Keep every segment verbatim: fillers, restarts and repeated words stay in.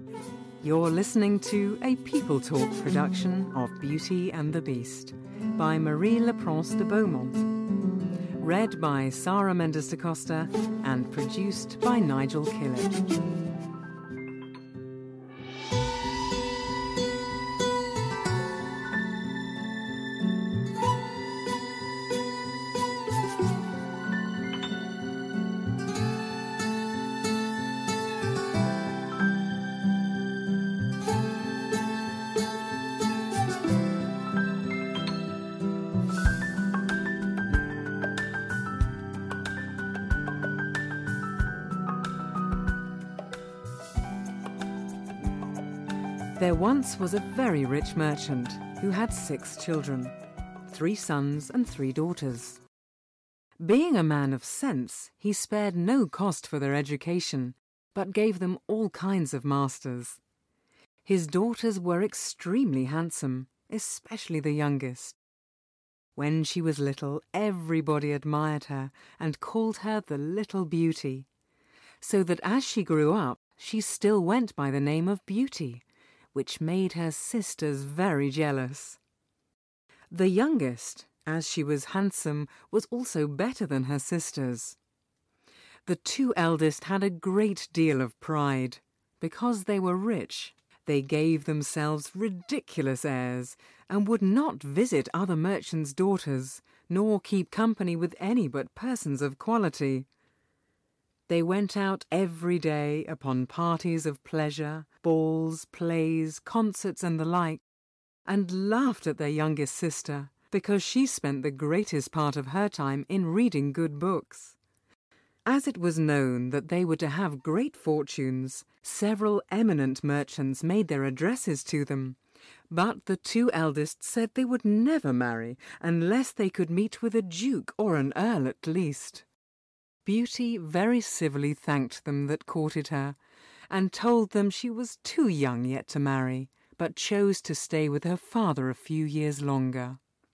You're listening to a People Talk production of Beauty and the Beast by Marie Laprance de Beaumont. Read by Sarah Mendes da Costa and produced by Nigel Killick. There once was a very rich merchant who had six children, three sons and three daughters. Being a man of sense, he spared no cost for their education, but gave them all kinds of masters. His daughters were extremely handsome, especially the youngest. When she was little, everybody admired her and called her the Little Beauty, so that as she grew up, she still went by the name of Beauty, which made her sisters very jealous. The youngest, as she was handsome, was also better than her sisters. The two eldest had a great deal of pride. Because they were rich, they gave themselves ridiculous airs and would not visit other merchants' daughters, nor keep company with any but persons of quality. They went out every day upon parties of pleasure, balls, plays, concerts and the like, and laughed at their youngest sister because she spent the greatest part of her time in reading good books. As it was known that they were to have great fortunes, several eminent merchants made their addresses to them, but the two eldest said they would never marry unless they could meet with a duke or an earl at least. Beauty very civilly thanked them that courted her, and told them she was too young yet to marry, but chose to stay with her father a few years longer.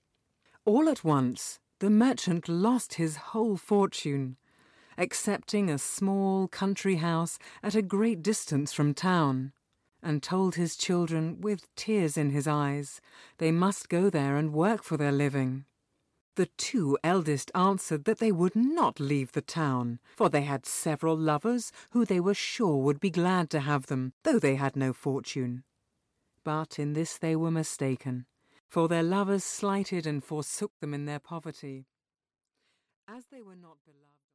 All at once the merchant lost his whole fortune, excepting a small country house at a great distance from town, and told his children, with tears in his eyes, they must go there and work for their living. The two eldest answered that they would not leave the town, for they had several lovers who they were sure would be glad to have them, though they had no fortune. But in this they were mistaken, for their lovers slighted and forsook them in their poverty. As they were not beloved